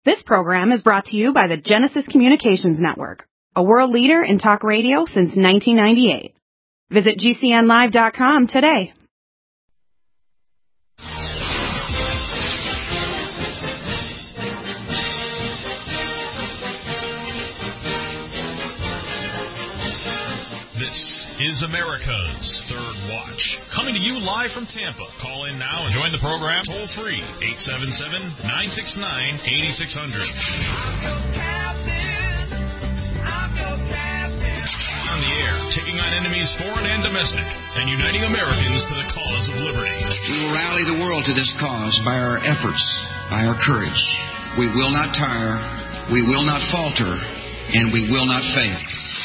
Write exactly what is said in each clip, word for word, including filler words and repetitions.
This program is brought to you by the Genesis Communications Network, a world leader in talk radio since nineteen ninety-eight. Visit G C N live dot com today. This is America's Third Watch, coming to you live from Tampa. Call in now and join the program toll free, eight seven seven, nine six nine, eight six zero zero. On the air, taking on enemies foreign and domestic, and uniting Americans to the cause of liberty. We will rally the world to this cause by our efforts, by our courage. We will not tire, we will not falter, and we will not fail.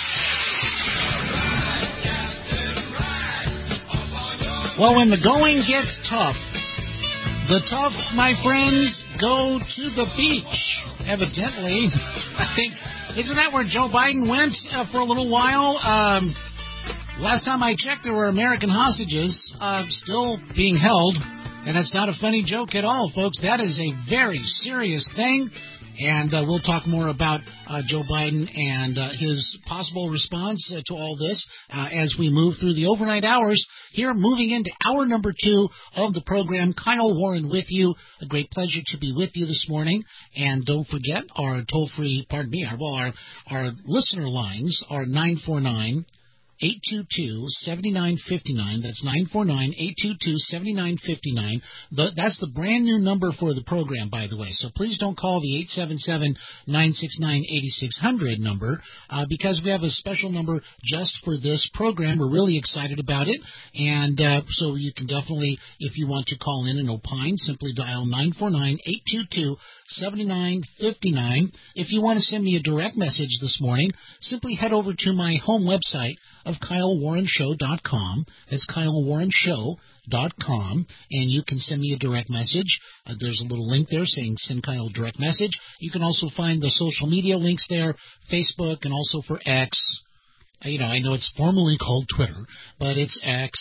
Well, when the going gets tough, the tough, my friends, go to the beach. Evidently, I think, isn't that where Joe Biden went uh, for a little while? Um, last time I checked, there were American hostages uh, still being held, and that's not a funny joke at all, folks. That is a very serious thing. And uh, we'll talk more about uh, Joe Biden and uh, his possible response uh, to all this uh, as we move through the overnight hours. Here, moving into hour number two of the program, Kyle Warren with you. A great pleasure to be with you this morning. And don't forget, our toll-free, pardon me, our, well, our, our listener lines are nine four nine, eight two two, seven nine five nine. That's nine four nine, eight two two, seven nine five nine. The, that's the brand new number for the program, by the way. So please don't call the eight seven seven, nine six nine, eight six zero zero number uh, because we have a special number just for this program. We're really excited about it. And uh, so you can definitely, if you want to call in and opine, simply dial nine four nine, eight two two, seven nine five nine. If you want to send me a direct message this morning, simply head over to my home website of Kyle Warren Show dot com. That's Kyle Warren Show dot com, and you can send me a direct message. Uh, there's a little link there saying send Kyle a direct message. You can also find the social media links there, Facebook, and also for X. Uh, you know, I know it's formerly called Twitter, but it's X.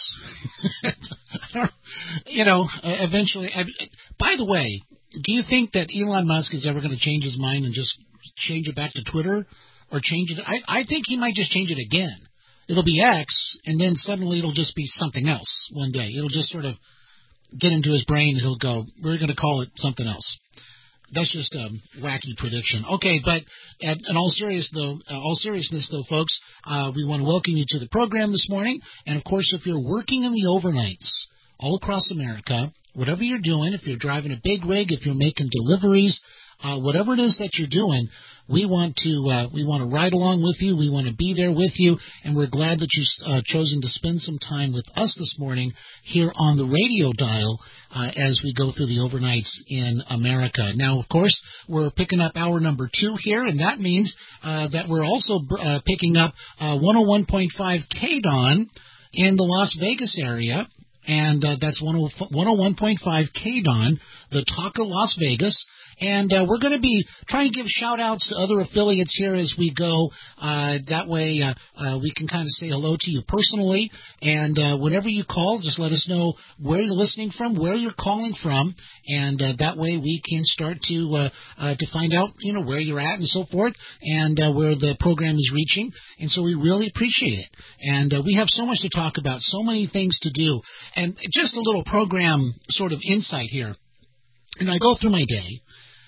you know, uh, eventually. I, by the way, do you think that Elon Musk is ever going to change his mind and just change it back to Twitter, or change it? I, I think he might just change it again. It'll be X, and then suddenly it'll just be something else one day. It'll just sort of get into his brain, and he'll go, we're going to call it something else. That's just a wacky prediction. Okay, but at, in all, serious, though, uh, all seriousness, though, folks, uh, we want to welcome you to the program this morning. And, of course, if you're working in the overnights all across America, whatever you're doing, if you're driving a big rig, if you're making deliveries, uh, whatever it is that you're doing, we want to uh, we want to ride along with you. We want to be there with you, and we're glad that you've uh, chosen to spend some time with us this morning here on the radio dial uh, as we go through the overnights in America. Now, of course, we're picking up hour number two here, and that means uh, that we're also uh, picking up uh, one oh one point five K D O N in the Las Vegas area, and uh, that's one oh one point five K D O N, the Talk of Las Vegas. And uh, we're going to be trying to give shout-outs to other affiliates here as we go. Uh, that way uh, uh, we can kind of say hello to you personally. And uh, whenever you call, just let us know where you're listening from, where you're calling from. And uh, that way we can start to uh, uh, to find out, you know, where you're at and so forth, and uh, where the program is reaching. And so we really appreciate it. And uh, we have so much to talk about, so many things to do. And just a little program sort of insight here. And I go through my day.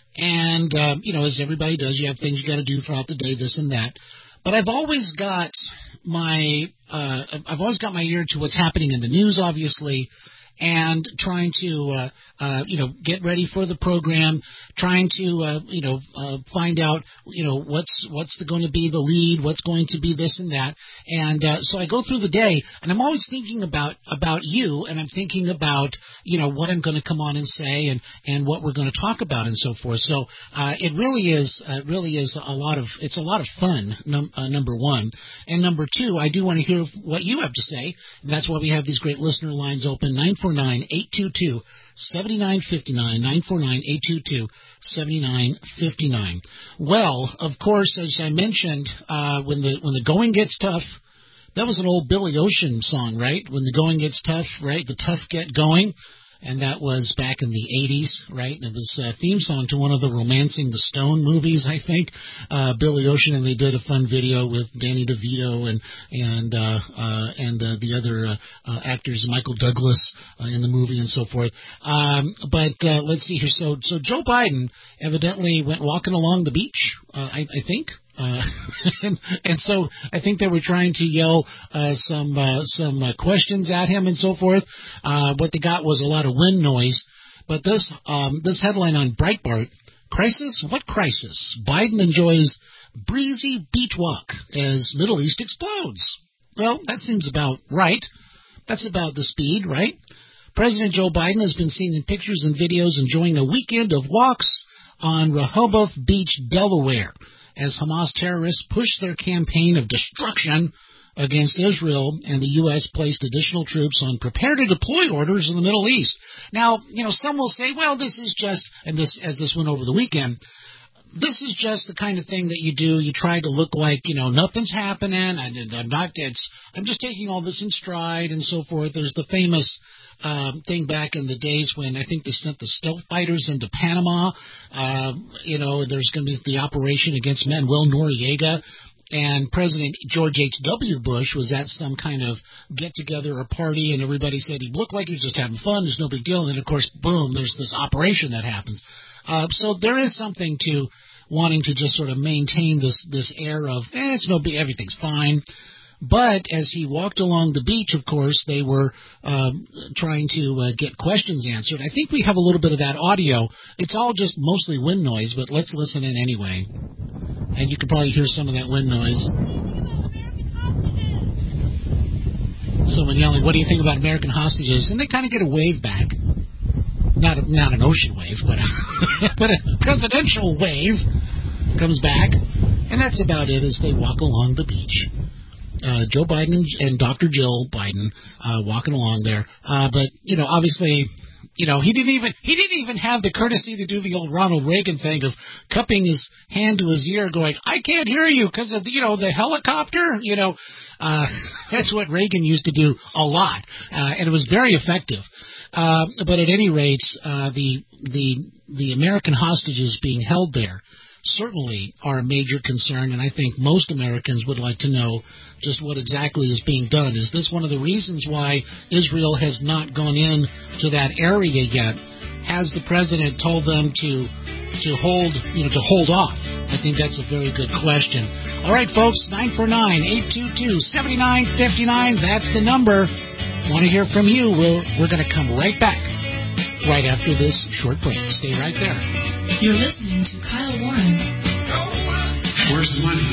And, uh, you know, as everybody does, you have things you got to do throughout the day, this and that. But I've always got my, uh, I've always got my ear to what's happening in the news, obviously, and trying to, uh, uh, you know, get ready for the program, trying to, uh, you know, uh, find out, you know, what's what's the, going to be the lead, what's going to be this and that. And uh, so I go through the day, and I'm always thinking about about you, and I'm thinking about, you know, what I'm going to come on and say, and, and what we're going to talk about, and so forth. So uh, it really is, uh, really is a lot of, it's a lot of fun. Num- uh, number one, and number two, I do want to hear what you have to say, and that's why we have these great listener lines open. nine four nine, eight two two, seven nine five nine, nine four nine, eight two two, seven nine five nine. Well, of course, as I mentioned, uh, when the when the going gets tough, that was an old Billy Ocean song, right? When the going gets tough, right? The tough get going. and that was back in the eighties, right? And it was a theme song to one of the Romancing the Stone movies, I think, uh, Billy Ocean, and they did a fun video with Danny DeVito and and uh, uh, and uh, the other uh, uh, actors, Michael Douglas, uh, in the movie and so forth. Um, but uh, let's see here. So so Joe Biden evidently went walking along the beach, uh, I, I think. Uh, and, and so I think they were trying to yell uh, some uh, some uh, questions at him and so forth. Uh, what they got was a lot of wind noise. But this um, this headline on Breitbart, crisis? What crisis? Biden enjoys breezy beach walk as Middle East explodes. Well, that seems about right. That's about the speed, right? President Joe Biden has been seen in pictures and videos enjoying a weekend of walks on Rehoboth Beach, Delaware, as Hamas terrorists push their campaign of destruction against Israel, and the U S placed additional troops on prepare-to-deploy orders in the Middle East. Now, you know, some will say, well, this is just, and this as this went over the weekend, this is just the kind of thing that you do. You try to look like, you know, nothing's happening. I, I'm not, it's, I'm just taking all this in stride and so forth. There's the famous Um, thing back in the days when I think they sent the stealth fighters into Panama. Uh, you know, there's going to be the operation against Manuel Noriega. And President George H W. Bush was at some kind of get-together or party, and everybody said he looked like he was just having fun. There's no big deal. And then, of course, boom, there's this operation that happens. Uh, so there is something to wanting to just sort of maintain this, this air of, eh, it's no big, everything's fine. But as he walked along the beach, of course, they were um, trying to uh, get questions answered. I think we have a little bit of that audio. It's all just mostly wind noise, but let's listen in anyway. And you can probably hear some of that wind noise. Someone yelling, what do you think about American hostages? And they kind of get a wave back. Not a, not an ocean wave, but a, but a presidential wave comes back. And that's about it as they walk along the beach. Uh, Joe Biden and Doctor Jill Biden uh, walking along there. Uh, but, you know, obviously, you know, he didn't even he didn't even have the courtesy to do the old Ronald Reagan thing of cupping his hand to his ear going, I can't hear you because of, the, you know, the helicopter. You know, uh, that's what Reagan used to do a lot. Uh, and it was very effective. Uh, but at any rate, uh, the the the American hostages being held there certainly are a major concern, and I think most Americans would like to know just what exactly is being done. Is this one of the reasons why Israel has not gone in to that area yet? Has the president told them to to hold, you know, to hold off? I think that's a very good question. All right, folks, nine four nine, eight two two, seven nine five nine. That's the number. Want to hear from you. We'll, we're going to come right back right after this short break. Stay right there. You're listening to Kyle Warren. Where's the money?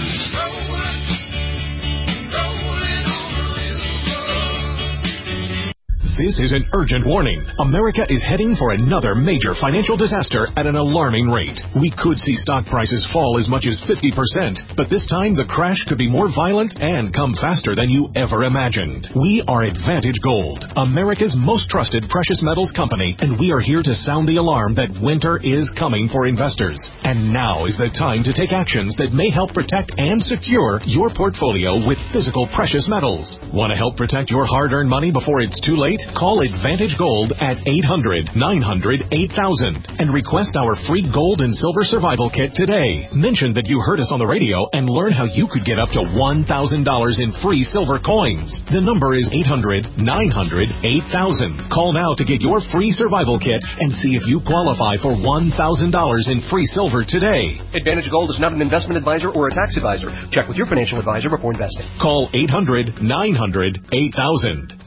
This is an urgent warning. America is heading for another major financial disaster at an alarming rate. We could see stock prices fall as much as fifty percent, but this time the crash could be more violent and come faster than you ever imagined. We are Advantage Gold, America's most trusted precious metals company, and we are here to sound the alarm that winter is coming for investors. And now is the time to take actions that may help protect and secure your portfolio with physical precious metals. Want to help protect your hard-earned money before it's too late? Call Advantage Gold at eight hundred, nine hundred, eight thousand and request our free gold and silver survival kit today. Mention that you heard us on the radio and learn how you could get up to one thousand dollars in free silver coins. The number is eight hundred, nine hundred, eight thousand. Call now to get your free survival kit and see if you qualify for one thousand dollars in free silver today. Advantage Gold is not an investment advisor or a tax advisor. Check with your financial advisor before investing. Call eight hundred, nine hundred, eight thousand.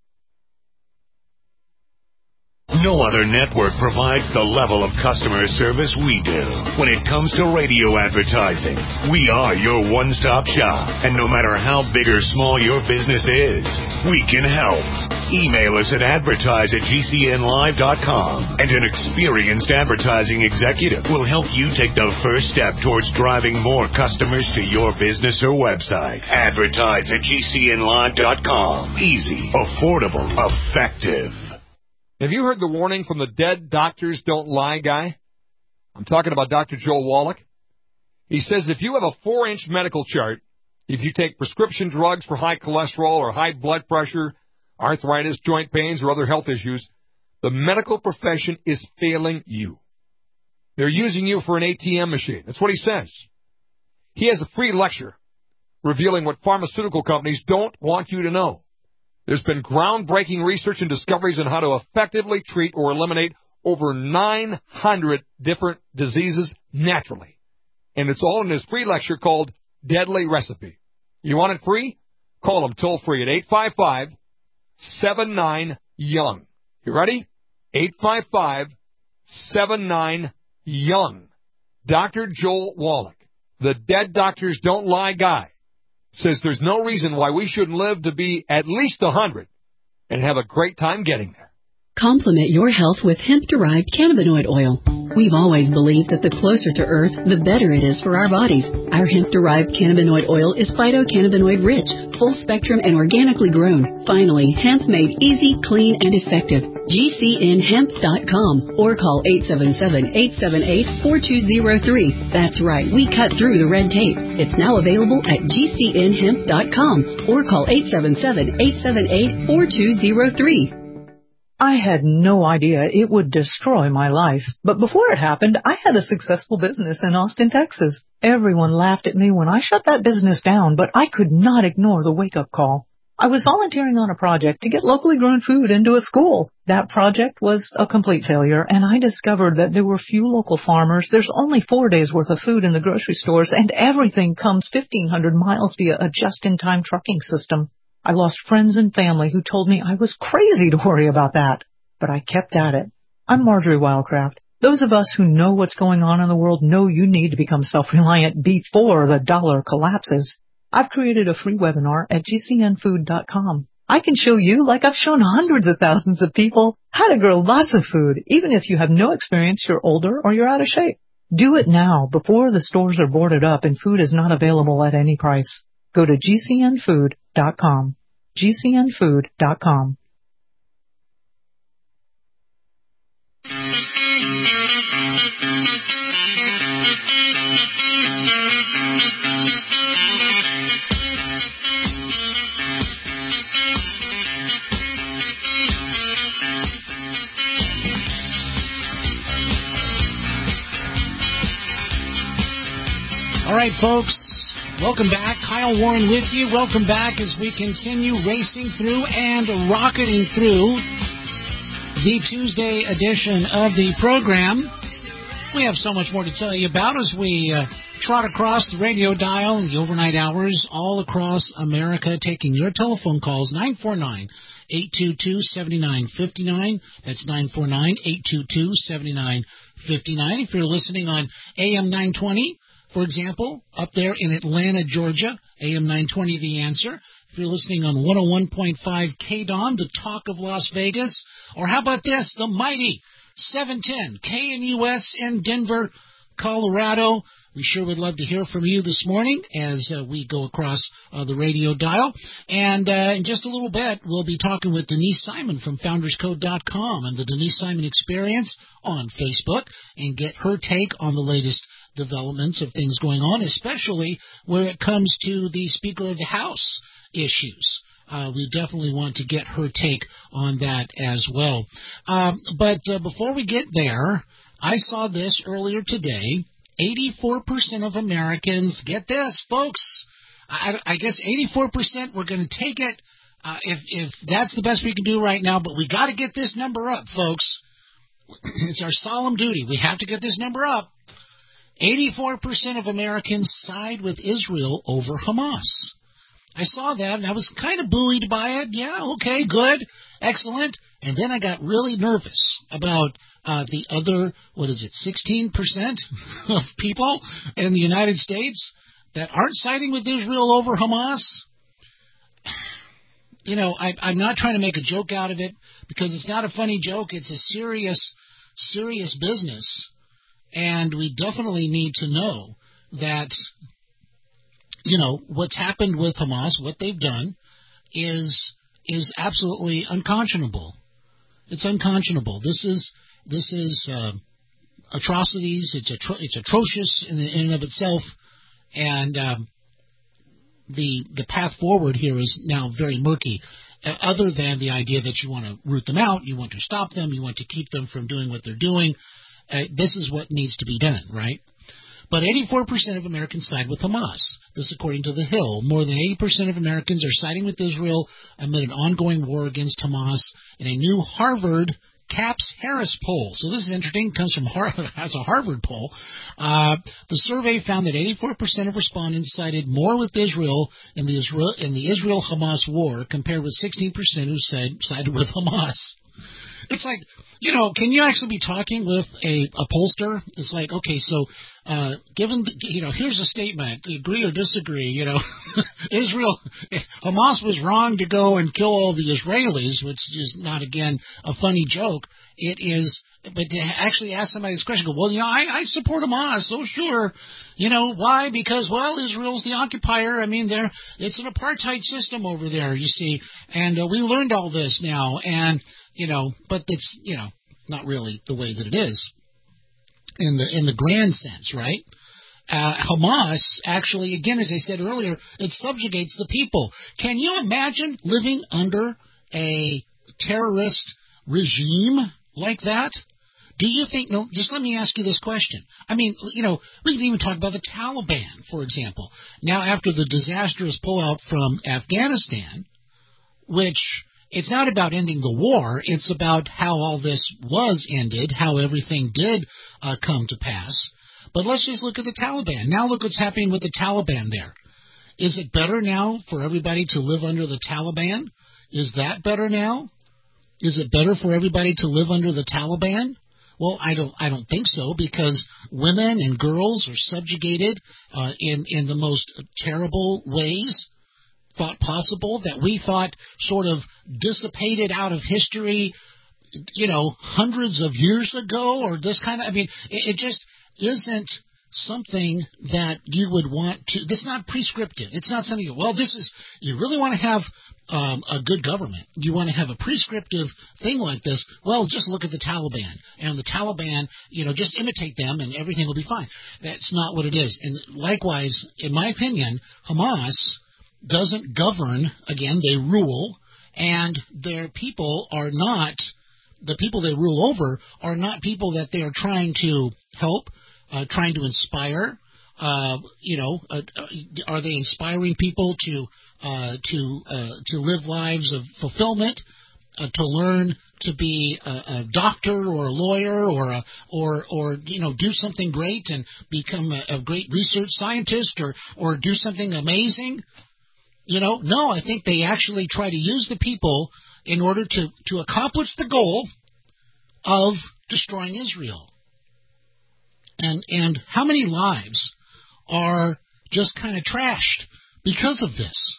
No other network provides the level of customer service we do. When it comes to radio advertising, we are your one-stop shop. And no matter how big or small your business is, we can help. Email us at advertise at G C N live dot com, and an experienced advertising executive will help you take the first step towards driving more customers to your business or website. Advertise at G C N live dot com. Easy, affordable, effective. Have you heard the warning from the dead doctors don't lie guy? I'm talking about Doctor Joel Wallach. He says if you have a four-inch medical chart, if you take prescription drugs for high cholesterol or high blood pressure, arthritis, joint pains, or other health issues, The medical profession is failing you. They're using you for an A T M machine. That's what he says. He has a free lecture revealing what pharmaceutical companies don't want you to know. There's been groundbreaking research and discoveries on how to effectively treat or eliminate over nine hundred different diseases naturally. And it's all in his free lecture called Deadly Recipe. You want it free? Call him toll free at eight five five, seven nine, young. You ready? eight five five, seven nine, young. Doctor Joel Wallach, the Dead Doctors Don't Lie guy, says there's no reason why we shouldn't live to be at least one hundred and have a great time getting there. Complement your health with hemp-derived cannabinoid oil. We've always believed that the closer to Earth, the better it is for our bodies. Our hemp-derived cannabinoid oil is phytocannabinoid-rich, full-spectrum, and organically grown. Finally, hemp made easy, clean, and effective. G C N hemp dot com or call eight seven seven, eight seven eight, four two zero three. That's right, we cut through the red tape. It's now available at G C N hemp dot com or call eight seven seven, eight seven eight, four two zero three. I had no idea it would destroy my life. But before it happened, I had a successful business in Austin, Texas. Everyone laughed at me when I shut that business down, but I could not ignore the wake-up call. I was volunteering on a project to get locally grown food into a school. That project was a complete failure, and I discovered that there were few local farmers. There's only four days' worth of food in the grocery stores, and everything comes fifteen hundred miles via a just-in-time trucking system. I lost friends and family who told me I was crazy to worry about that, but I kept at it. I'm Marjorie Wildcraft. Those of us who know what's going on in the world know you need to become self-reliant before the dollar collapses. I've created a free webinar at G C N food dot com. I can show you, like I've shown hundreds of thousands of people, how to grow lots of food, even if you have no experience, you're older, or you're out of shape. Do it now, before the stores are boarded up and food is not available at any price. Go to G C N food dot com. G C N food dot com. All right, folks. Welcome back. Kyle Warren with you. Welcome back as we continue racing through and rocketing through the Tuesday edition of the program. We have so much more to tell you about as we uh, trot across the radio dial in the overnight hours all across America, taking your telephone calls, nine four nine, eight two two, seven nine five nine. That's nine four nine, eight two two, seven nine five nine. If you're listening on A M nine twenty, for example, up there in Atlanta, Georgia, A M nine twenty, The Answer. If you're listening on one oh one point five K D O M, the talk of Las Vegas. Or how about this, the mighty seven ten K N U S in Denver, Colorado. We sure would love to hear from you this morning as uh, we go across uh, the radio dial. And uh, in just a little bit, we'll be talking with Denise Simon from founders code dot com and the Denise Simon Experience on Facebook and get her take on the latest developments of things going on, especially where it comes to the Speaker of the House issues. Uh, we definitely want to get her take on that as well. Um, but uh, before we get there, I saw this earlier today. eighty-four percent of Americans, get this, folks, I, I guess eighty-four percent we're going to take it uh, if, if that's the best we can do right now, but we got to get this number up, folks. It's our solemn duty. We have to get this number up. eighty-four percent of Americans side with Israel over Hamas. I saw that, and I was kind of buoyed by it. Yeah, okay, good, excellent. And then I got really nervous about uh, the other, what is it, sixteen percent of people in the United States that aren't siding with Israel over Hamas. You know, I, I'm not trying to make a joke out of it because it's not a funny joke. It's a serious, serious business. And we definitely need to know that, you know, what's happened with Hamas, what they've done, is is absolutely unconscionable. It's unconscionable. This is this is uh, atrocities. It's atro- it's atrocious in, in and of itself, and um, the the path forward here is now very murky. uh, other than the idea that you want to root them out, you want to stop them, you want to keep them from doing what they're doing. Uh, this is what needs to be done, right? But eighty-four percent of Americans side with Hamas. This according to The Hill. More than eighty percent of Americans are siding with Israel amid an ongoing war against Hamas in a new Harvard Caps Harris poll. So this is interesting. It comes from Harvard, has a Harvard poll. Uh, the survey found that eighty-four percent of respondents sided more with Israel in the Israel in the Israel-Hamas war compared with sixteen percent who said sided with Hamas. It's like, you know, can you actually be talking with a, a pollster? It's like, okay, so uh, given, the, you know, here's a statement, agree or disagree, you know, Israel, Hamas was wrong to go and kill all the Israelis, which is not, again, a funny joke. It is, but to actually ask somebody this question, go, well, you know, I, I support Hamas, so sure. You know, why? Because, well, Israel's the occupier. I mean, they're, it's an apartheid system over there, you see, and uh, we learned all this now, and, you know, but it's, you know, not really the way that it is in the in the grand sense, right? Uh, Hamas actually, again, as I said earlier, it subjugates the people. Can you imagine living under a terrorist regime like that? Do you think, no, just let me ask you this question. I mean, you know, we can even talk about the Taliban, for example. Now, after the disastrous pullout from Afghanistan, which it's not about ending the war, it's about how all this was ended, how everything did uh, come to pass. But let's just look at the Taliban. Now look what's happening with the Taliban there. Is it better now for everybody to live under the Taliban? Is that better now? Is it better for everybody to live under the Taliban? Well, I don't I don't think so, because women and girls are subjugated uh, in, in the most terrible ways thought possible, that we thought sort of dissipated out of history, you know, hundreds of years ago, or this kind of, I mean, it, it just isn't something that you would want to, it's not prescriptive. It's not something, well, this is, you really want to have um, a good government. You want to have a prescriptive thing like this, well, just look at the Taliban. And the Taliban, you know, just imitate them and everything will be fine. That's not what it is. And likewise, in my opinion, Hamas doesn't govern, again, they rule, and their people are not, the people they rule over are not people that they are trying to help, uh, trying to inspire. Uh, you know, uh, are they inspiring people to uh, to uh, to live lives of fulfillment, uh, to learn to be a, a doctor or a lawyer or a, or or you know, do something great and become a, a great research scientist, or or do something amazing? You know, no, I think they actually try to use the people in order to, to accomplish the goal of destroying Israel. And and how many lives are just kind of trashed because of this?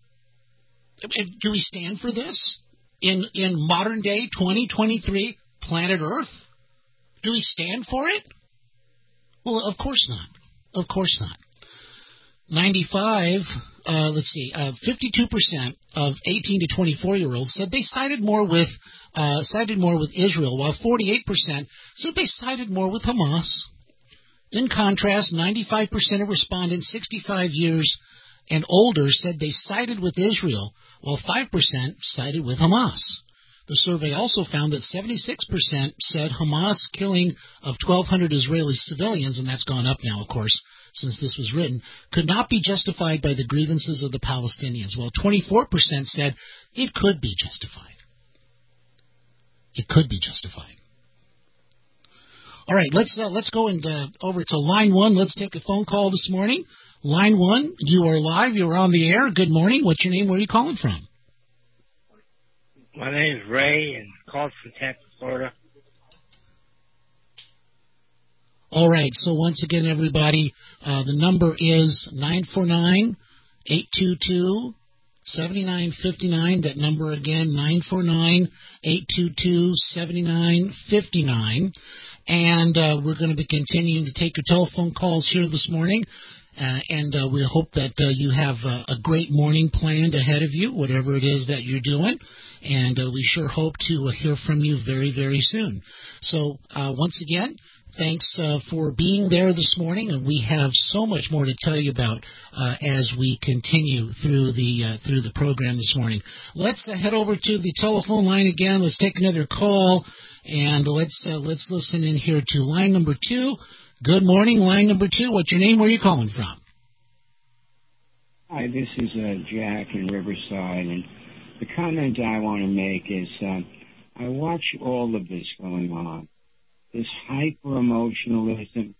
Do we stand for this in in modern day twenty twenty-three planet Earth? Do we stand for it? Well, of course not. Of course not. ninety-five, uh, let's see, uh, fifty-two percent of eighteen to twenty-four-year-olds said they sided more with uh, sided more with Israel, while forty-eight percent said they sided more with Hamas. In contrast, ninety-five percent of respondents sixty-five years and older said they sided with Israel, while five percent sided with Hamas. The survey also found that seventy-six percent said Hamas killing of twelve hundred Israeli civilians, and that's gone up now, of course, since this was written, could not be justified by the grievances of the Palestinians, while twenty-four percent said it could be justified. It could be justified. All right, let's uh, let's go and uh, over to line one. Let's take a phone call this morning. Line one, you are live. You're on the air. Good morning. What's your name? Where are you calling from? My name is Ray, and called from Tampa, Florida. All right, so once again, everybody, uh, the number is nine four nine, eight two two, seven nine five nine. That number again, nine four nine, eight two two, seven nine five nine. And uh, we're going to be continuing to take your telephone calls here this morning. Uh, and uh, we hope that uh, you have uh, a great morning planned ahead of you, whatever it is that you're doing. And uh, we sure hope to uh, hear from you very, very soon. So uh, once again, Thanks uh, for being there this morning, and we have so much more to tell you about uh, as we continue through the uh, through the program this morning. Let's uh, head over to the telephone line again. Let's take another call, and let's uh, let's listen in here to line number two. Good morning, line number two. What's your name? Where are you calling from? Hi, this is uh, Jack in Riverside, and the comment I want to make is uh, I watch all of this going on. This hyper-emotionalism,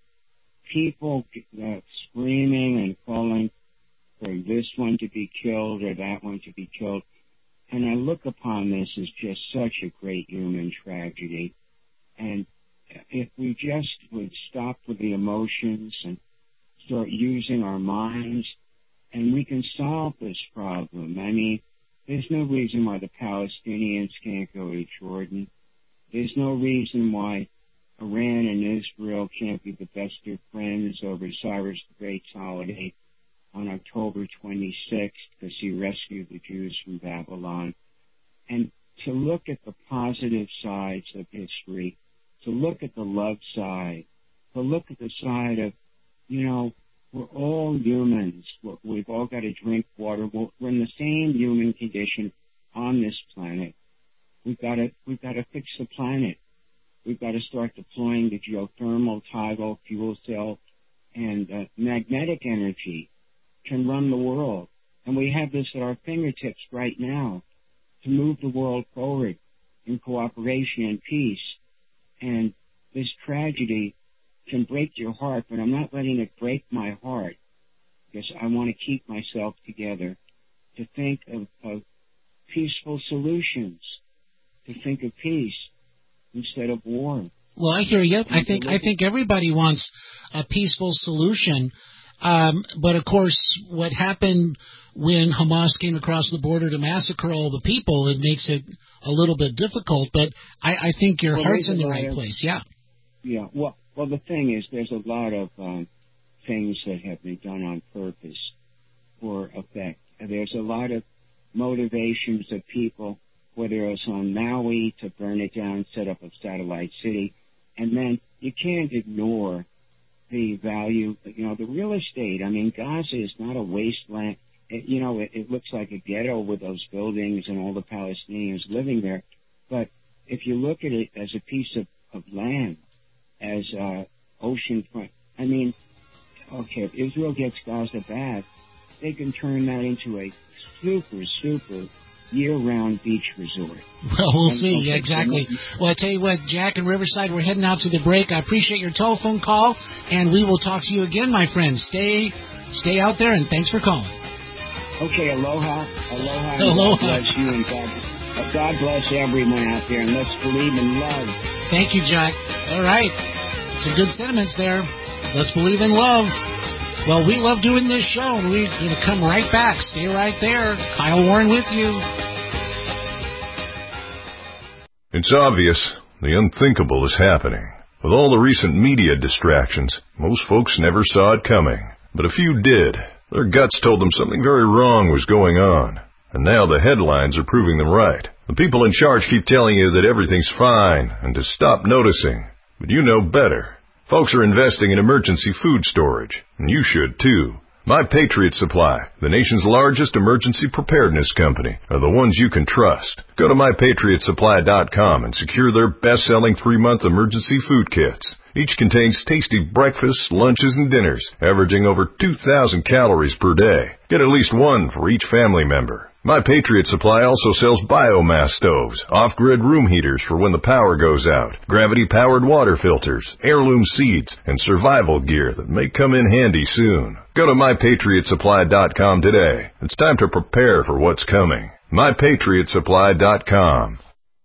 people uh, screaming and calling for this one to be killed or that one to be killed. And I look upon this as just such a great human tragedy. And if we just would stop with the emotions and start using our minds, and we can solve this problem. I mean, there's no reason why the Palestinians can't go to Jordan. There's no reason why Iran and Israel can't be the best of friends over Cyrus the Great's holiday on October twenty-sixth because he rescued the Jews from Babylon. And to look at the positive sides of history, to look at the love side, to look at the side of, you know, we're all humans. We've all got to drink water. We're in the same human condition on this planet. We've got to, we've got to fix the planet. We've got to start deploying the geothermal, tidal, fuel cell, and uh, magnetic energy can run the world. And we have this at our fingertips right now to move the world forward in cooperation and peace. And this tragedy can break your heart, but I'm not letting it break my heart because I want to keep myself together, to think of, of peaceful solutions, to think of peace instead of war. Well, I hear you. I think I think everybody wants a peaceful solution. Um, but, of course, what happened when Hamas came across the border to massacre all the people, it makes it a little bit difficult. But I, I think your well, heart's in the right of, place, yeah. Yeah, well, well, the thing is there's a lot of um, things that have been done on purpose for effect. There's a lot of motivations of people, whether it's on Maui to burn it down, set up a satellite city, and then you can't ignore the value, you know, the real estate. I mean, Gaza is not a wasteland. It, you know, it, it looks like a ghetto with those buildings and all the Palestinians living there. But if you look at it as a piece of, of land, as uh, oceanfront, I mean, okay, if Israel gets Gaza back, they can turn that into a super, super year-round beach resort. Well, we'll and, see. okay, Exactly. Well, I tell you what, Jack in Riverside, we're heading out to the break. I appreciate your telephone call, and we will talk to you again, my friend. Stay stay out there, and thanks for calling. Okay, aloha. Aloha. And Aloha. God bless you, and God, uh, God bless everyone out there, and let's believe in love. Thank you, Jack. All right. Some good sentiments there. Let's believe in love. Well, we love doing this show, and we're going to come right back. Stay right there. Kyle Warren with you. It's obvious the unthinkable is happening. With all the recent media distractions, most folks never saw it coming. But a few did. Their guts told them something very wrong was going on. And now the headlines are proving them right. The people in charge keep telling you that everything's fine and to stop noticing. But you know better. Folks are investing in emergency food storage, and you should too. My Patriot Supply, the nation's largest emergency preparedness company, are the ones you can trust. Go to my patriot supply dot com and secure their best-selling three-month emergency food kits. Each contains tasty breakfasts, lunches, and dinners, averaging over two thousand calories per day. Get at least one for each family member. My Patriot Supply also sells biomass stoves, off-grid room heaters for when the power goes out, gravity-powered water filters, heirloom seeds, and survival gear that may come in handy soon. Go to my patriot supply dot com today. It's time to prepare for what's coming. my patriot supply dot com.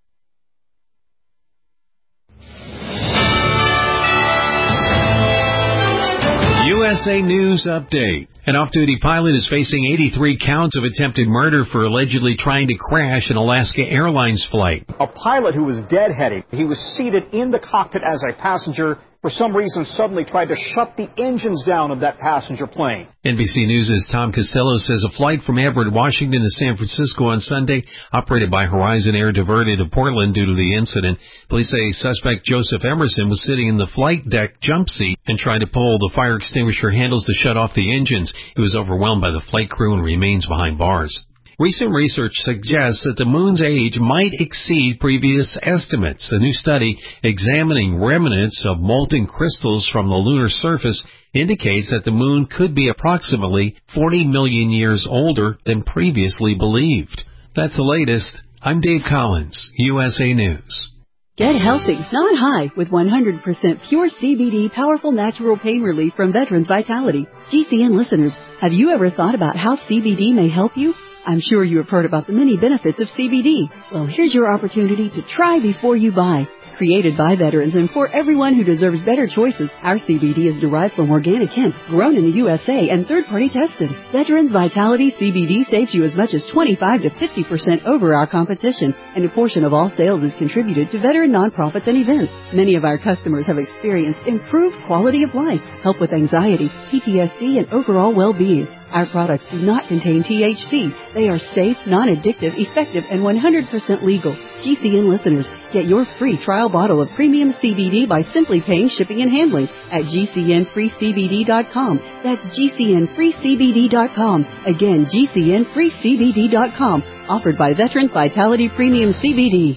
U S A News Update. An off-duty pilot is facing eighty-three counts of attempted murder for allegedly trying to crash an Alaska Airlines flight. A pilot who was deadheaded. He was seated in the cockpit as a passenger for some reason suddenly tried to shut the engines down of that passenger plane. N B C News' Tom Costello says a flight from Everett, Washington to San Francisco on Sunday, operated by Horizon Air, diverted to Portland due to the incident. Police say suspect Joseph Emerson was sitting in the flight deck jump seat and tried to pull the fire extinguisher handles to shut off the engines. He was overwhelmed by the flight crew and remains behind bars. Recent research suggests that the moon's age might exceed previous estimates. A new study examining remnants of molten crystals from the lunar surface indicates that the moon could be approximately forty million years older than previously believed. That's the latest. I'm Dave Collins, U S A News. Get healthy, not high, with one hundred percent pure C B D powerful natural pain relief from Veterans Vitality. G C N listeners, have you ever thought about how C B D may help you? I'm sure you have heard about the many benefits of C B D. Well, here's your opportunity to try before you buy. Created by veterans and for everyone who deserves better choices, our C B D is derived from organic hemp, grown in the U S A and third-party tested. Veterans Vitality C B D saves you as much as twenty-five to fifty percent over our competition, and a portion of all sales is contributed to veteran nonprofits and events. Many of our customers have experienced improved quality of life, help with anxiety, P T S D, and overall well-being. Our products do not contain T H C. They are safe, non-addictive, effective, and one hundred percent legal. G C N listeners, get your free trial bottle of premium C B D by simply paying shipping and handling at G C N free C B D dot com. That's G C N free C B D dot com. Again, G C N free C B D dot com. Offered by Veterans Vitality Premium C B D.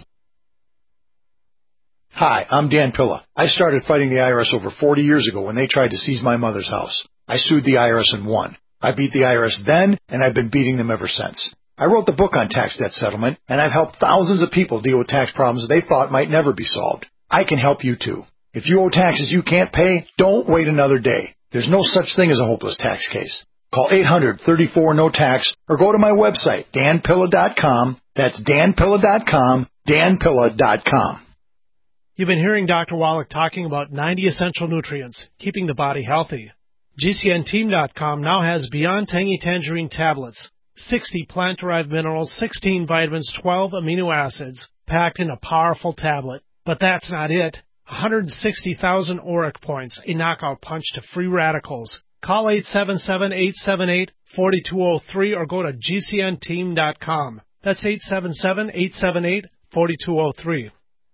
Hi, I'm Dan Pilla. I started fighting the I R S over forty years ago when they tried to seize my mother's house. I sued the I R S and won. I beat the I R S then, and I've been beating them ever since. I wrote the book on tax debt settlement, and I've helped thousands of people deal with tax problems they thought might never be solved. I can help you too. If you owe taxes you can't pay, don't wait another day. There's no such thing as a hopeless tax case. Call eight hundred, thirty-four, no tax or go to my website, dan pilla dot com. That's dan pilla dot com, dan pilla dot com. You've been hearing Doctor Wallach talking about ninety essential nutrients, keeping the body healthy. G C N team dot com now has Beyond Tangy Tangerine tablets, sixty plant-derived minerals, sixteen vitamins, twelve amino acids, packed in a powerful tablet. But that's not it. one hundred sixty thousand auric points, a knockout punch to free radicals. Call eight seven seven, eight seven eight, four two zero three or go to G C N team dot com. That's eight seven seven, eight seven eight, four two zero three.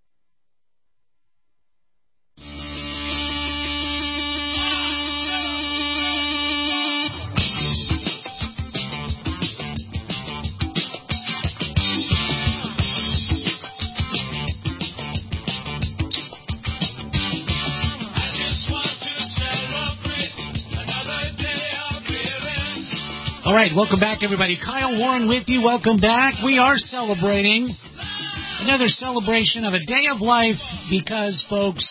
All right, welcome back, everybody. Kyle Warren with you. Welcome back. We are celebrating another celebration of a day of life because, folks,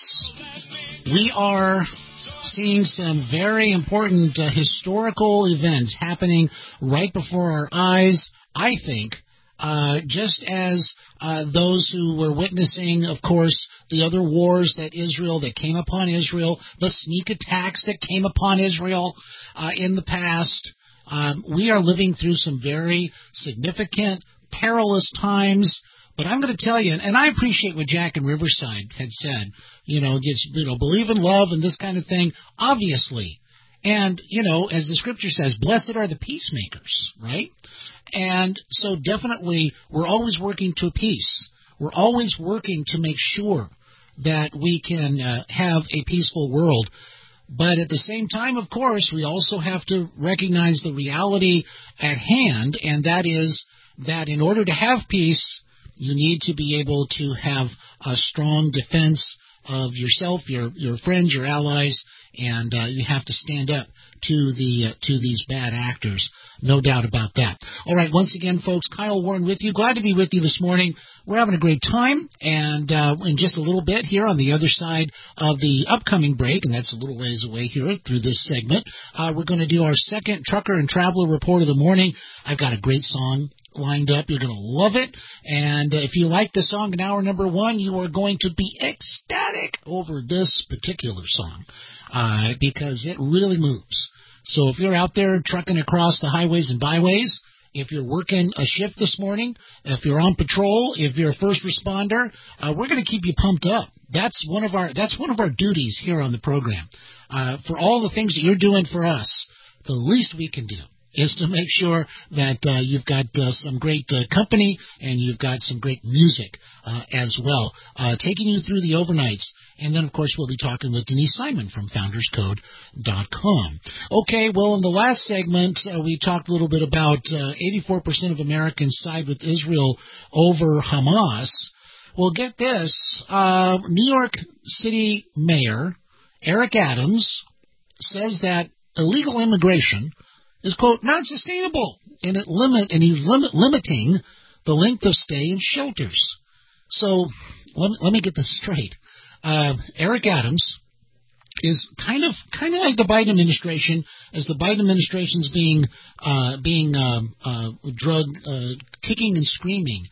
we are seeing some very important uh, historical events happening right before our eyes, I think, uh, just as uh, those who were witnessing, of course, the other wars that Israel, that came upon Israel, the sneak attacks that came upon Israel uh, in the past. Um, we are living through some very significant, perilous times. But I'm going to tell you, and I appreciate what Jack in Riverside had said, you know, just, you know, believe in love and this kind of thing, obviously. And, you know, as the scripture says, blessed are the peacemakers, right? And so definitely we're always working to peace. We're always working to make sure that we can uh, have a peaceful world. But at the same time, of course, we also have to recognize the reality at hand, and that is that in order to have peace, you need to be able to have a strong defense of yourself, your your friends, your allies, and uh, you have to stand up to the uh, to these bad actors. No doubt about that. All right, once again, folks, Kyle Warren with you. Glad to be with you this morning. We're having a great time, and uh, in just a little bit here on the other side of the upcoming break, and that's a little ways away here through this segment, uh, we're going to do our second Trucker and Traveler Report of the morning. I've got a great song lined up. You're going to love it, and uh, if you like the song in hour number one, you are going to be ecstatic over this particular song uh, because it really moves. So if you're out there trucking across the highways and byways, if you're working a shift this morning, if you're on patrol, if you're a first responder, uh, we're going to keep you pumped up that's one of our that's one of our duties here on the program. Uh, for all the things that you're doing for us, the least we can do is to make sure that uh, you've got uh, some great uh, company and you've got some great music uh, as well, uh, taking you through the overnights. And then, of course, we'll be talking with Denise Simon from founders code dot com. Okay, well, in the last segment, uh, we talked a little bit about uh, eighty-four percent of Americans side with Israel over Hamas. Well, get this. Uh, New York City Mayor Eric Adams says that illegal immigration is, quote, not sustainable, and it limit and he's limit, limiting the length of stay in shelters. So let me, let me get this straight. Uh, Eric Adams is kind of kind of like the Biden administration, as the Biden administration's being uh, being uh, uh, drug uh, kicking and screaming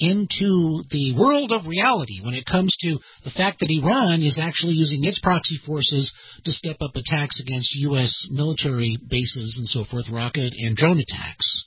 into the world of reality when it comes to the fact that Iran is actually using its proxy forces to step up attacks against U S military bases and so forth, rocket and drone attacks.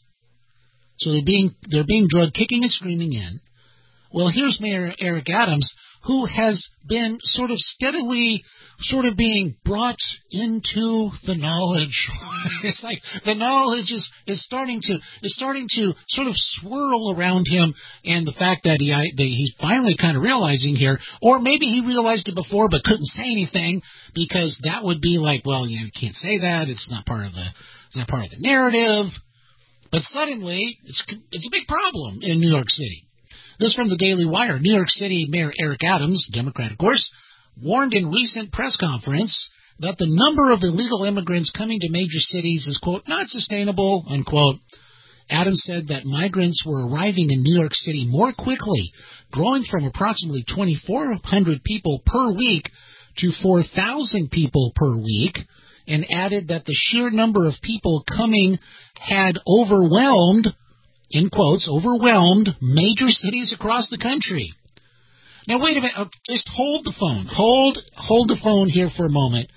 So they're being they're being drug kicking and screaming in. Well, here's Mayor Eric Adams, who has been sort of steadily sort of being brought into the knowledge. It's like the knowledge is, is starting to is starting to sort of swirl around him, and the fact that he I, that he's finally kind of realizing here, or maybe he realized it before but couldn't say anything because that would be like, well, you can't say that. It's not part of the it's not part of the narrative. But suddenly, it's it's a big problem in New York City. This from the Daily Wire. New York City Mayor Eric Adams, Democrat of course, warned in recent press conference that the number of illegal immigrants coming to major cities is, quote, not sustainable, unquote. Adams said that migrants were arriving in New York City more quickly, growing from approximately twenty-four hundred people per week to four thousand people per week, and added that the sheer number of people coming had overwhelmed, in quotes, overwhelmed major cities across the country. Now, wait a minute. Uh, just hold the phone. Hold hold the phone here for a moment.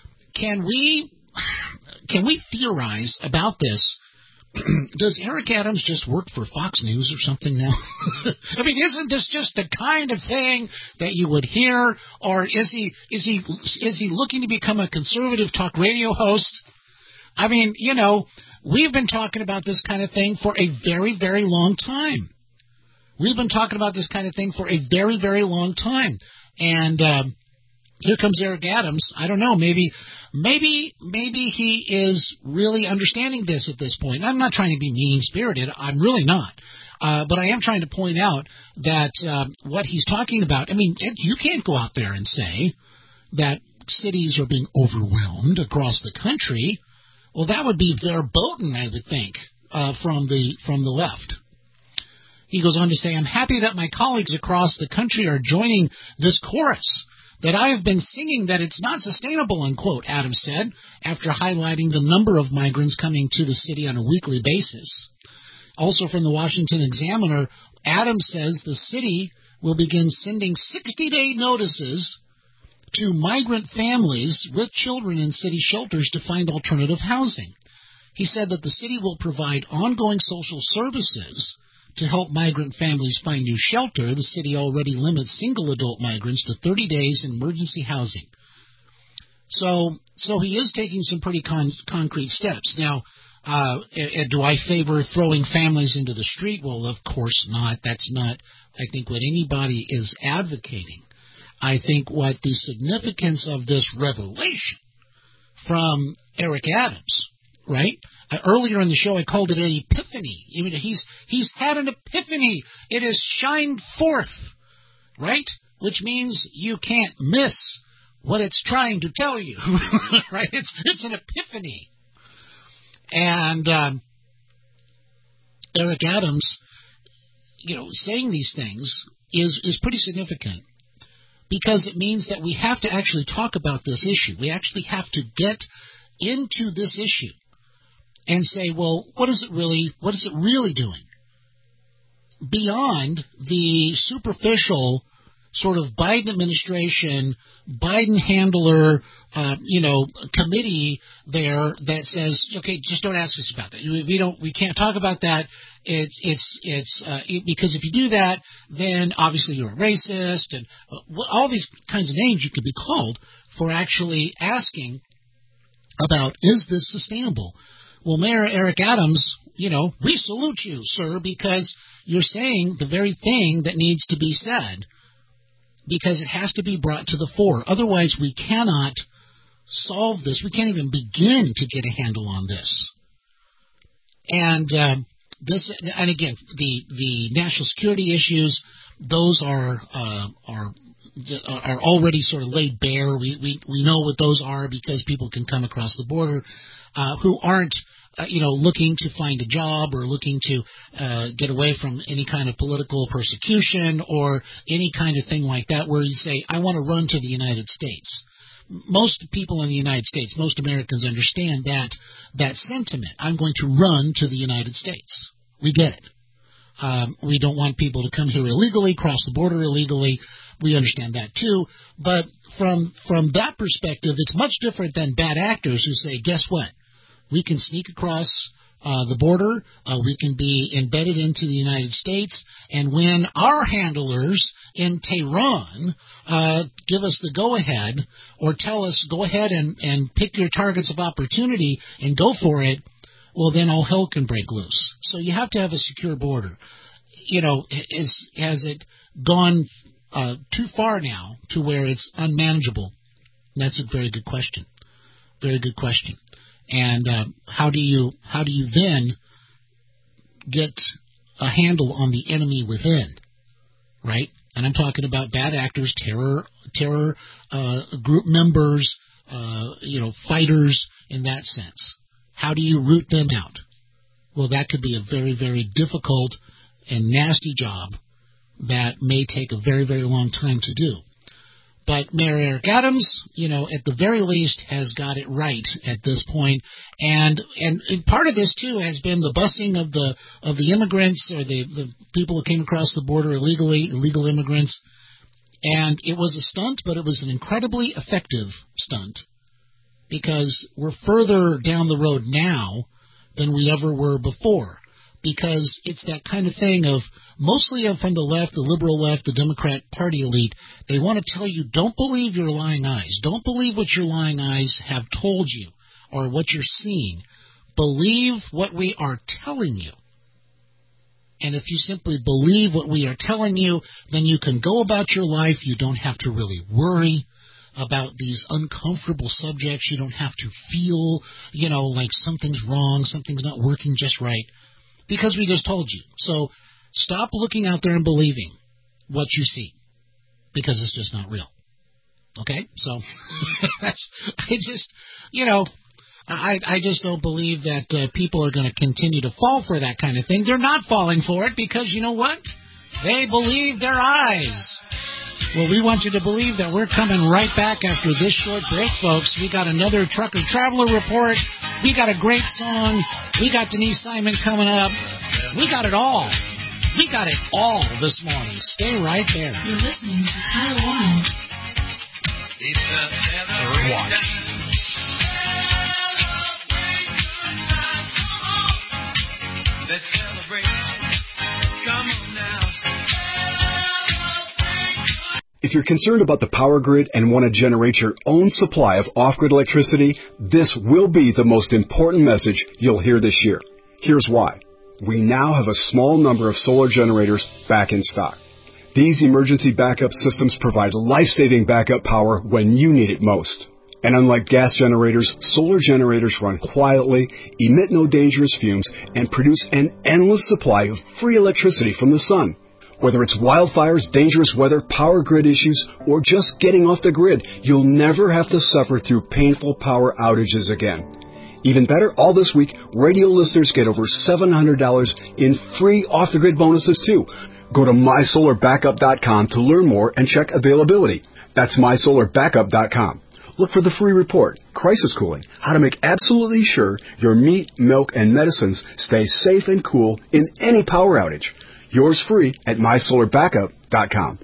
Can we can we theorize about this? Does Eric Adams just work for Fox News or something now? I mean, isn't this just the kind of thing that you would hear? Or is he is he is he looking to become a conservative talk radio host? I mean, you know, we've been talking about this kind of thing for a very, very long time. We've been talking about this kind of thing for a very, very long time. And um, here comes Eric Adams. I don't know, maybe maybe, maybe he is really understanding this at this point. I'm not trying to be mean-spirited. I'm really not. Uh, but I am trying to point out that uh, what he's talking about, I mean, it, you can't go out there and say that cities are being overwhelmed across the country. Well, that would be verboten, I would think, uh, from the from the left. He goes on to say, I'm happy that my colleagues across the country are joining this chorus, that I have been singing that it's not sustainable, unquote, Adams said, after highlighting the number of migrants coming to the city on a weekly basis. Also from the Washington Examiner, Adams says the city will begin sending sixty-day notices to migrant families with children in city shelters to find alternative housing. He said that the city will provide ongoing social services to help migrant families find new shelter. The city already limits single adult migrants to thirty days in emergency housing. So so he is taking some pretty con- concrete steps. Now, uh, do I favor throwing families into the street? Well, of course not. That's not, I think, what anybody is advocating. I think what the significance of this revelation from Eric Adams, right? Uh, earlier in the show, I called it an epiphany. I mean, he's he's had an epiphany. It has shined forth, right? Which means you can't miss what it's trying to tell you, right? It's it's an epiphany. And um, Eric Adams, you know, saying these things is is pretty significant, because it means that we have to actually talk about this issue. We actually have to get into this issue and say, well, what is it really, what is it really doing? Beyond the superficial sort of Biden administration, Biden handler, uh, you know, committee there that says, okay, just don't ask us about that. We don't, we can't talk about that. It's it's it's uh, it, because if you do that, then obviously you're a racist, and uh, all these kinds of names you could be called for actually asking about, is this sustainable? Well, Mayor Eric Adams, you know, we salute you, sir, because you're saying the very thing that needs to be said, because it has to be brought to the fore. Otherwise, we cannot solve this. We can't even begin to get a handle on this. And uh, this, and again, the the national security issues, those are uh, are are already sort of laid bare. We we we know what those are because people can come across the border uh, who aren't uh, you know looking to find a job or looking to uh, get away from any kind of political persecution or any kind of thing like that, where you say, I want to run to the United States. Most people in the United States, most Americans understand that that sentiment. I'm going to run to the United States. We get it. Um, we don't want people to come here illegally, cross the border illegally. We understand that too. But from from that perspective, it's much different than bad actors who say, guess what? We can sneak across uh, the border. Uh, we can be embedded into the United States. And when our handlers in Tehran uh, give us the go-ahead or tell us, go ahead and, and pick your targets of opportunity and go for it, well, then all hell can break loose. So you have to have a secure border. You know, is, has it gone uh, too far now to where it's unmanageable? That's a very good question. Very good question. And uh, how do you how do you then get a handle on the enemy within, right? And I'm talking about bad actors, terror, terror uh, group members, uh, you know, fighters in that sense. How do you root them out? Well, that could be a very, very difficult and nasty job that may take a very, very long time to do. But Mayor Eric Adams, you know, at the very least has got it right at this point. And, and and part of this too has been the busing of the of the immigrants or the, the people who came across the border illegally, illegal immigrants. And it was a stunt, but it was an incredibly effective stunt, because we're further down the road now than we ever were before. Because it's that kind of thing of, mostly from the left, the liberal left, the Democrat Party elite, they want to tell you, don't believe your lying eyes. Don't believe what your lying eyes have told you or what you're seeing. Believe what we are telling you. And if you simply believe what we are telling you, then you can go about your life. You don't have to really worry about these uncomfortable subjects. You don't have to feel, you know, like something's wrong, something's not working just right, because we just told you. So stop looking out there and believing what you see, because it's just not real. Okay? So that's, I just, you know, I, I just don't believe that uh, people are going to continue to fall for that kind of thing. They're not falling for it because, you know what? They believe their eyes. Well, we want you to believe that we're coming right back after this short break, folks. We got another Trucker Traveler Report. We got a great song. We got Denise Simon coming up. We got it all. We got it all this morning. Stay right there. You're listening to Kyle Warren. Watch. Let's celebrate. Come on now. If you're concerned about the power grid and want to generate your own supply of off-grid electricity, this will be the most important message you'll hear this year. Here's why. We now have a small number of solar generators back in stock. These emergency backup systems provide life-saving backup power when you need it most. And unlike gas generators, solar generators run quietly, emit no dangerous fumes, and produce an endless supply of free electricity from the sun. Whether it's wildfires, dangerous weather, power grid issues, or just getting off the grid, you'll never have to suffer through painful power outages again. Even better, all this week, radio listeners get over seven hundred dollars in free off-the-grid bonuses too. Go to my solar backup dot com to learn more and check availability. That's my solar backup dot com. Look for the free report, Crisis Cooling, how to make absolutely sure your meat, milk, and medicines stay safe and cool in any power outage. Yours free at my solar backup dot com.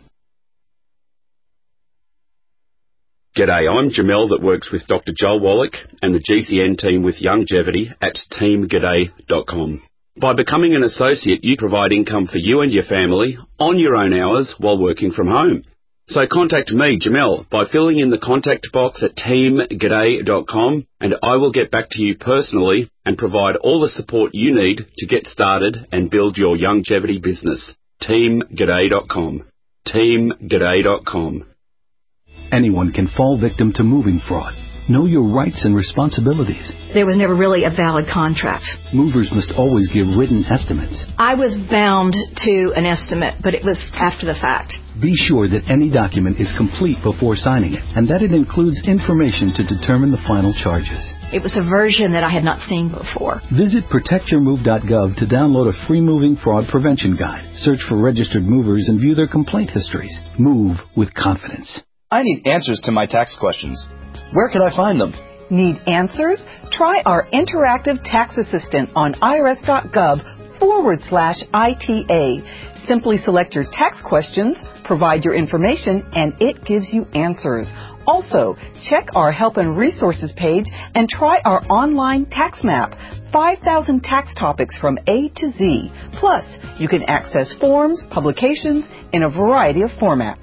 G'day, I'm Jamel that works with Doctor Joel Wallach and the G C N team with Longevity at team g'day dot com. By becoming an associate, you provide income for you and your family on your own hours while working from home. So contact me, Jamel, by filling in the contact box at team g'day dot com, and I will get back to you personally and provide all the support you need to get started and build your longevity business. team g'day dot com. team g'day dot com. Anyone can fall victim to moving fraud. Know your rights and responsibilities. There was never really a valid contract. Movers must always give written estimates. I was bound to an estimate, but it was after the fact. Be sure that any document is complete before signing it, and that it includes information to determine the final charges. It was a version that I had not seen before. Visit protect your move dot gov to download a free moving fraud prevention guide. Search for registered movers and view their complaint histories. Move with confidence. I need answers to my tax questions. Where can I find them? Need answers? Try our interactive tax assistant on irs.gov forward slash ITA. Simply select your tax questions, provide your information, and it gives you answers. Also, check our help and resources page and try our online tax map. five thousand tax topics from A to Z. Plus, you can access forms, publications in a variety of formats.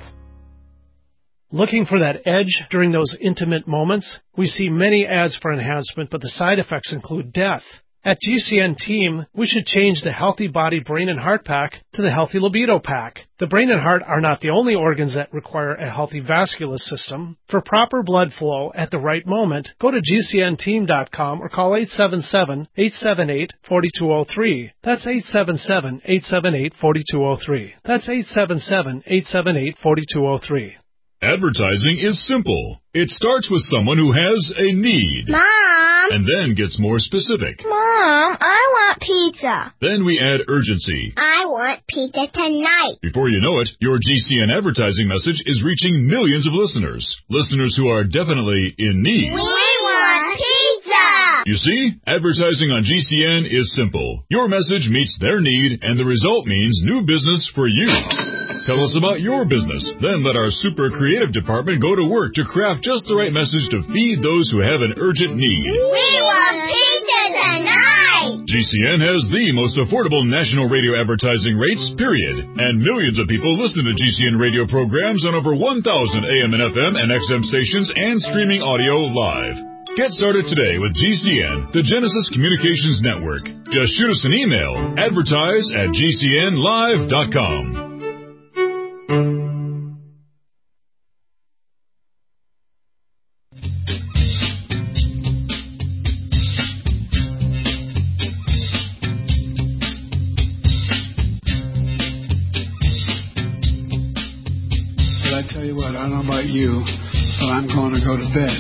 Looking for that edge during those intimate moments? We see many ads for enhancement, but the side effects include death. At G C N Team, we should change the Healthy Body Brain and Heart Pack to the Healthy Libido Pack. The brain and heart are not the only organs that require a healthy vascular system. For proper blood flow at the right moment, go to G C N team dot com or call eight seven seven, eight seven eight, four two zero three. That's eight seven seven, eight seven eight, four two zero three. That's eight seven seven, eight seven eight, four two zero three. Advertising is simple. It starts with someone who has a need. Mom! And then gets more specific. Mom, I want pizza. Then we add urgency. I want pizza tonight. Before you know it, your G C N advertising message is reaching millions of listeners. Listeners who are definitely in need. We want pizza! You see, advertising on G C N is simple. Your message meets their need, and the result means new business for you. Tell us about your business. Then let our super creative department go to work to craft just the right message to feed those who have an urgent need. We want pizza tonight! G C N has the most affordable national radio advertising rates, period. And millions of people listen to G C N radio programs on over one thousand A M and F M and X M stations and streaming audio live. Get started today with G C N, the Genesis Communications Network. Just shoot us an email, advertise at G C N live dot com. I tell you what, I don't know about you, but I'm going to go to bed.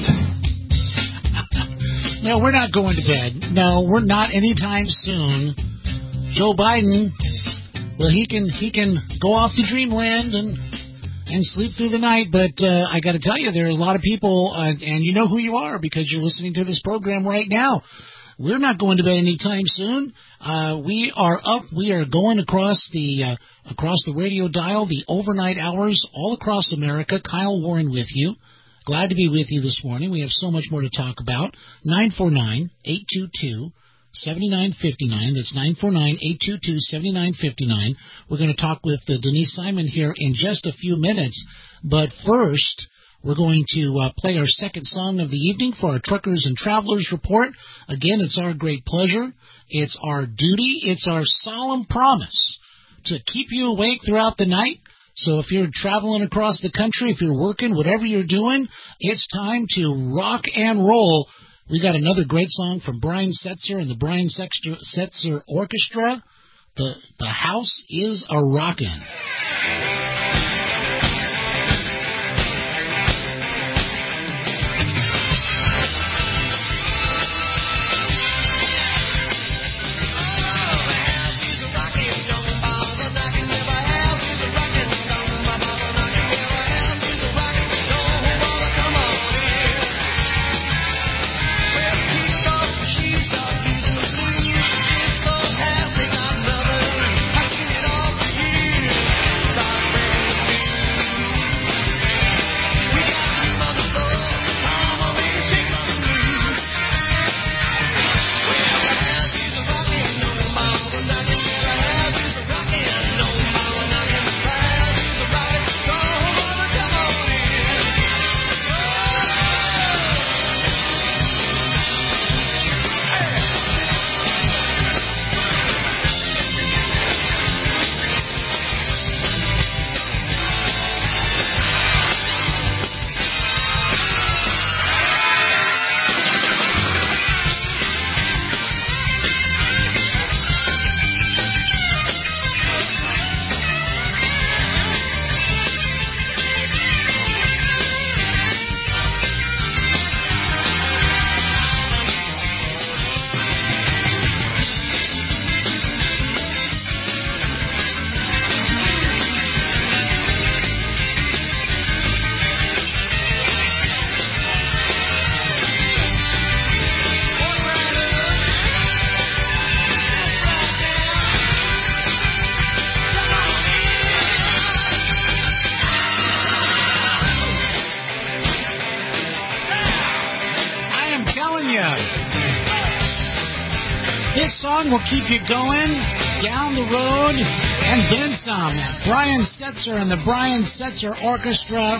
No, we're not going to bed. No, we're not anytime soon. Joe Biden, well, he can he can go off to dreamland and and sleep through the night, but uh, I got to tell you, there are a lot of people, uh, and you know who you are because you're listening to this program right now. We're not going to bed anytime soon. Uh, we are up. We are going across the uh, across the radio dial, the overnight hours, all across America. Kyle Warren with you. Glad to be with you this morning. We have so much more to talk about. nine four nine, eight two two, seven nine five nine. That's nine four nine, eight two two, seven nine five nine. We're going to talk with uh, Denise Simon here in just a few minutes. But first, we're going to uh, play our second song of the evening for our Truckers and Travelers Report. Again, it's our great pleasure. It's our duty. It's our solemn promise to keep you awake throughout the night. So if you're traveling across the country, if you're working, whatever you're doing, it's time to rock and roll. We got another great song from Brian Setzer and the Brian Setzer, Setzer Orchestra. The, the house is a rockin'. She's this song will keep you going down the road and then some. Brian Setzer and the Brian Setzer Orchestra.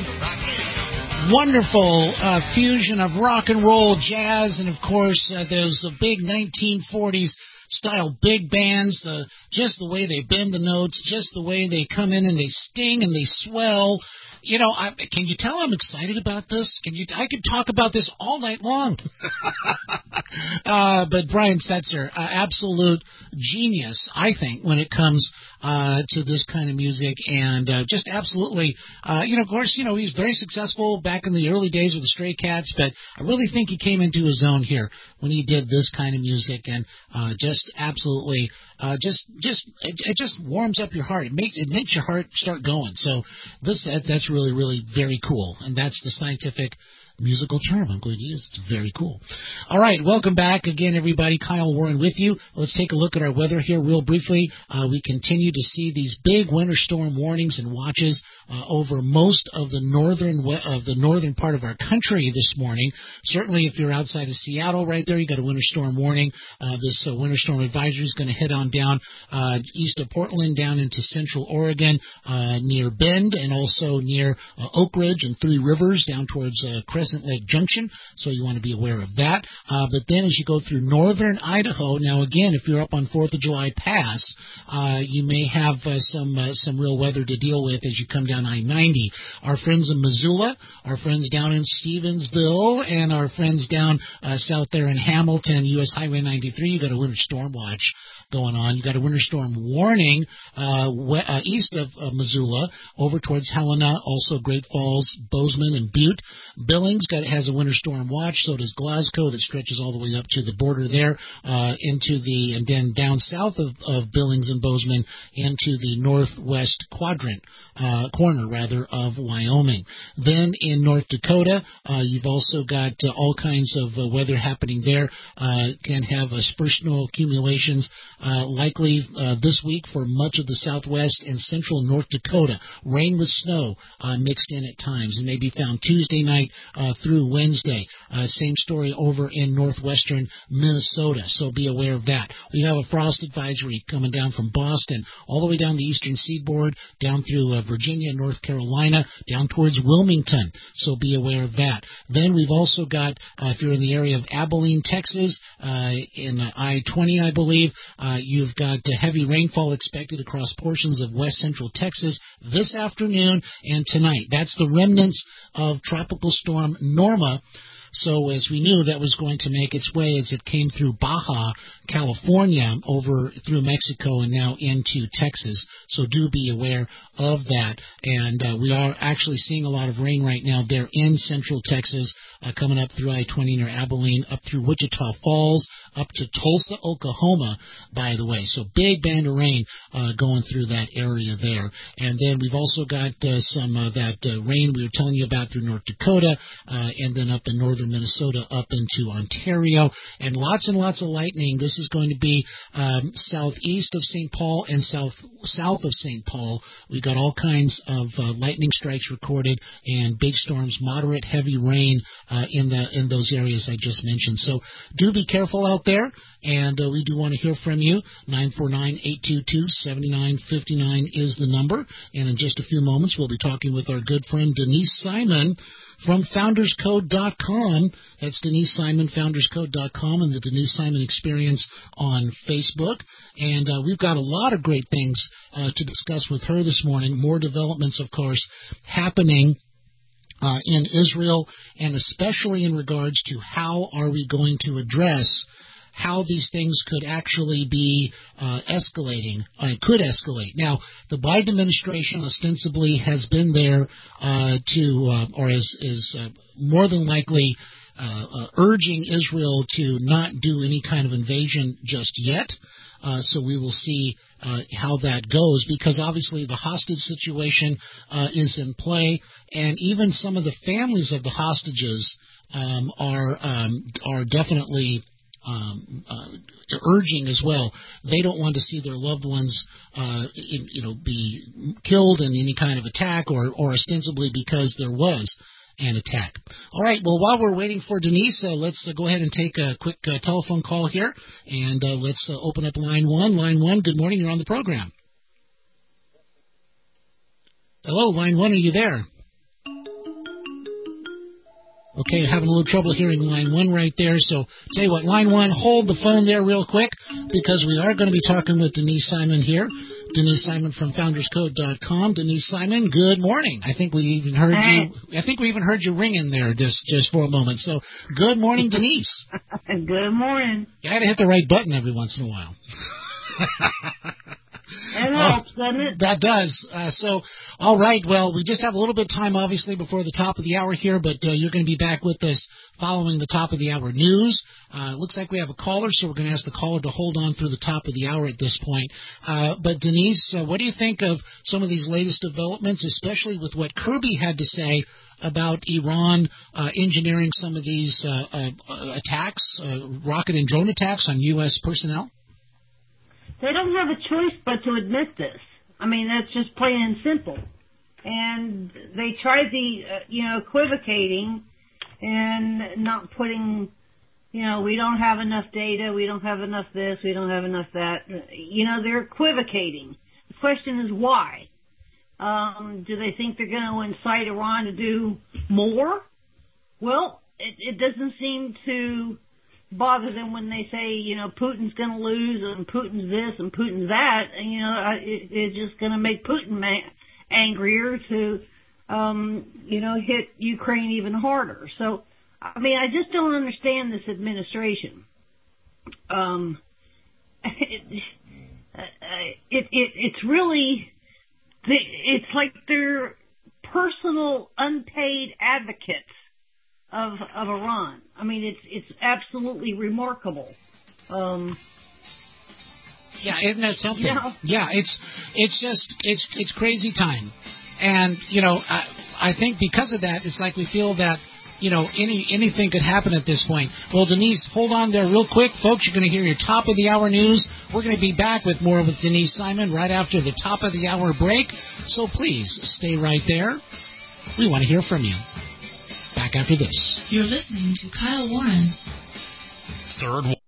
Wonderful uh, fusion of rock and roll, jazz, and of course uh, those uh, big nineteen forties style big bands. Uh, just the way they bend the notes, just the way they come in and they sting and they swell. You know, I, can you tell I'm excited about this? Can you? I could talk about this all night long. uh, but Brian Setzer, uh, absolute genius, I think, when it comes uh, to this kind of music, and uh, just absolutely, uh, you know, of course, you know, he's very successful back in the early days with the Stray Cats, but I really think he came into his own here when he did this kind of music, and uh, just absolutely. Uh, just, just, it, it just warms up your heart. It makes, it makes your heart start going. So this, that, that's really, really very cool. And that's the scientific musical term I'm going to use. It's very cool. All right, welcome back again, everybody. Kyle Warren with you. Let's take a look at our weather here real briefly. Uh, we continue to see these big winter storm warnings and watches uh, over most of the northern we- of the northern part of our country this morning. Certainly, if you're outside of Seattle, right there, you got a winter storm warning. Uh, this uh, winter storm advisory is going to head on down uh, east of Portland, down into central Oregon, uh, near Bend, and also near uh, Oak Ridge and Three Rivers, down towards uh, Crescent Lake Junction, so you want to be aware of that. Uh, but then as you go through northern Idaho, now again, if you're up on fourth of July Pass, uh, you may have uh, some uh, some real weather to deal with as you come down I ninety. Our friends in Missoula, our friends down in Stevensville, and our friends down uh, south there in Hamilton, U S Highway ninety-three, you got a winter storm watch going on. You got a winter storm warning uh, we- uh, east of uh, Missoula, over towards Helena, also Great Falls, Bozeman, and Butte. Billings got has a winter storm watch. So does Glasgow, that stretches all the way up to the border there, uh, into the and then down south of, of Billings and Bozeman into the northwest quadrant uh, corner rather of Wyoming. Then in North Dakota, uh, you've also got uh, all kinds of uh, weather happening there. Uh, can have uh, spurse snow accumulations. Uh, likely uh, this week for much of the southwest and central North Dakota. Rain with snow uh, mixed in at times, and may be found Tuesday night uh, through Wednesday. Uh, same story over in northwestern Minnesota, so be aware of that. We have a frost advisory coming down from Boston all the way down the eastern seaboard, down through uh, Virginia, North Carolina, down towards Wilmington, so be aware of that. Then we've also got, uh, if you're in the area of Abilene, Texas, uh, in uh, I twenty, I believe, Uh, you've got uh, heavy rainfall expected across portions of west central Texas this afternoon and tonight. That's the remnants of Tropical Storm Norma. So as we knew, that was going to make its way as it came through Baja, California, over through Mexico and now into Texas. So do be aware of that. And uh, we are actually seeing a lot of rain right now there in central Texas, uh, coming up through I twenty near Abilene, up through Wichita Falls, up to Tulsa, Oklahoma, by the way. So big band of rain uh, going through that area there. And then we've also got uh, some of uh, that uh, rain we were telling you about through North Dakota, uh, and then up in northern Minnesota, up into Ontario, and lots and lots of lightning. This is going to be um, southeast of Saint Paul and south south of Saint Paul. We've got all kinds of uh, lightning strikes recorded and big storms, moderate, heavy rain uh, in the in those areas I just mentioned. So do be careful out there, and uh, we do want to hear from you. nine four nine, eight two two, seven nine five nine is the number, and in just a few moments we'll be talking with our good friend Denise Simon from Founders Code dot com. That's Denise Simon, Founders Code dot com, and the Denise Simon Experience on Facebook. And uh, we've got a lot of great things uh, to discuss with her this morning. More developments, of course, happening uh, in Israel, and especially in regards to how are we going to address how these things could actually be uh, escalating, uh, could escalate. Now, the Biden administration ostensibly has been there uh, to, uh, or is, is uh, more than likely uh, uh, urging Israel to not do any kind of invasion just yet. Uh, so we will see uh, how that goes, because obviously the hostage situation uh, is in play, and even some of the families of the hostages um, are um, are definitely Um, uh, urging as well. They don't want to see their loved ones, uh, in, you know, be killed in any kind of attack, or, or ostensibly because there was and attack. All right, well, while we're waiting for Denise, uh, let's uh, go ahead and take a quick uh, telephone call here, and uh, let's uh, open up line one. Line one, good morning, you're on the program. Hello, line one, are you there? Okay, having a little trouble hearing line one right there, so tell you what, line one, hold the phone there real quick, because we are going to be talking with Denise Simon here. Denise Simon from founders code dot com. Denise Simon, good morning. I think we even heard hey. you. I think we even heard you ringing there just just for a moment. So, good morning, Denise. Good morning. You got to hit the right button every once in a while. It helps, oh, doesn't it? That does. Uh, so, all right. Well, we just have a little bit of time, obviously, before the top of the hour here, but uh, you're going to be back with us following the top of the hour news. Uh, looks like we have a caller, so we're going to ask the caller to hold on through the top of the hour at this point. Uh, but, Denise, uh, what do you think of some of these latest developments, especially with what Kirby had to say about Iran uh, engineering some of these uh, uh, attacks, uh, rocket and drone attacks on U S personnel? They don't have a choice but to admit this. I mean, that's just plain and simple. And they tried the, uh, you know, equivocating and not putting, you know, we don't have enough data, we don't have enough this, we don't have enough that. You know, they're equivocating. The question is why? Um, do they think they're going to incite Iran to do more? Well, it, it doesn't seem to bother them when they say, you know, Putin's going to lose and Putin's this and Putin's that. And, you know, it, it's just going to make Putin ma- angrier to, um, you know, hit Ukraine even harder. So, I mean, I just don't understand this administration. Um, it, it, it, it's really, it's like they're personal unpaid advocates of of Iran. I mean, it's it's absolutely remarkable. Um, yeah, isn't that something? You know? Yeah, it's it's just it's it's crazy time, and you know, I I think because of that, it's like we feel that you know any anything could happen at this point. Well, Denise, hold on there real quick, folks. You're going to hear your top of the hour news. We're going to be back with more with Denise Simon right after the top of the hour break. So please stay right there. We want to hear from you. Back after this. You're listening to Kyle Warren. Third one.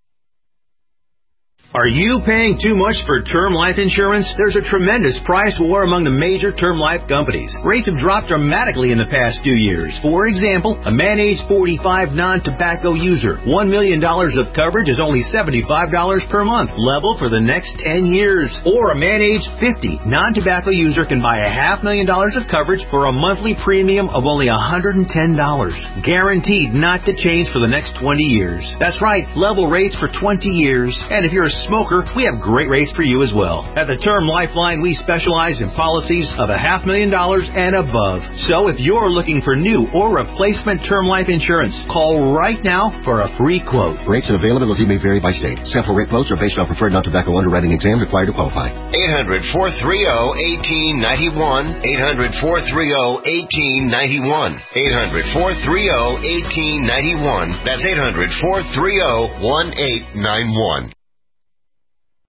Are you paying too much for term life insurance? There's a tremendous price war among the major term life companies. Rates have dropped dramatically in the past two years. For example, a man age forty-five non-tobacco user, one million dollars of coverage is only seventy-five dollars per month, level for the next ten years. Or a man age fifty non-tobacco user can buy a half million dollars of coverage for a monthly premium of only one hundred ten dollars. Guaranteed not to change for the next twenty years. That's right, level rates for twenty years. And if you're a smoker, we have great rates for you as well. At the Term Lifeline, we specialize in policies of a half million dollars and above. So if you're looking for new or replacement term life insurance, call right now for a free quote. Rates and availability may vary by state. Sample rate quotes are based on preferred non-tobacco underwriting exam required to qualify. eight hundred, four three zero, one eight nine one. eight hundred, four three zero, one eight nine one. eight hundred, four three zero, one eight nine one. That's eight hundred, four three zero, one eight nine one.